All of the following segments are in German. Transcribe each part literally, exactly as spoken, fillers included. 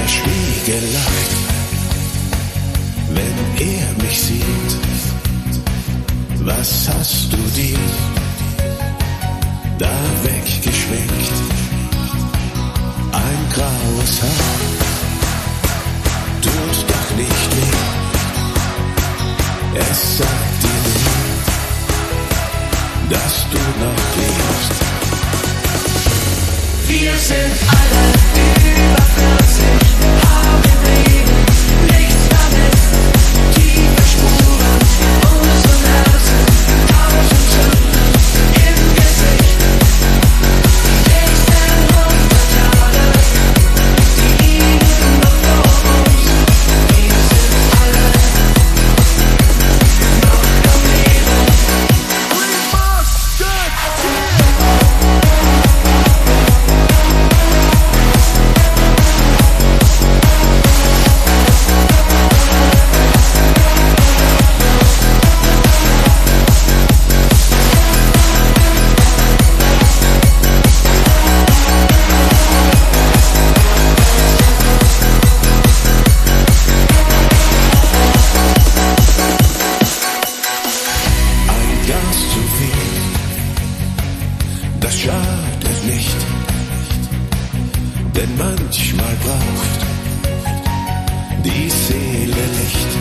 Spiegelei, wenn er mich sieht. Was hast du dir da weggeschminkt? Ein graues Haar tut doch nicht weh. Es sagt dir nicht, dass du noch lebst. Wir sind alle über vierzig, haben Leben, nichts damit, tiefe Spuren, unseren Herzen, tausend Sünden im Gesicht. Nächsten hundert Jahre, die liegen noch vor uns. Wir sind alle noch am Leben. We must get das schadet nicht, denn manchmal braucht die Seele Licht.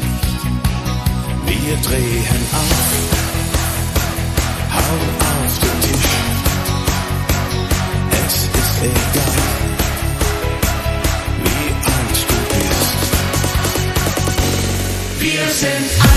Wir drehen auf, hauen auf den Tisch, es ist egal, wie alt du bist. Wir sind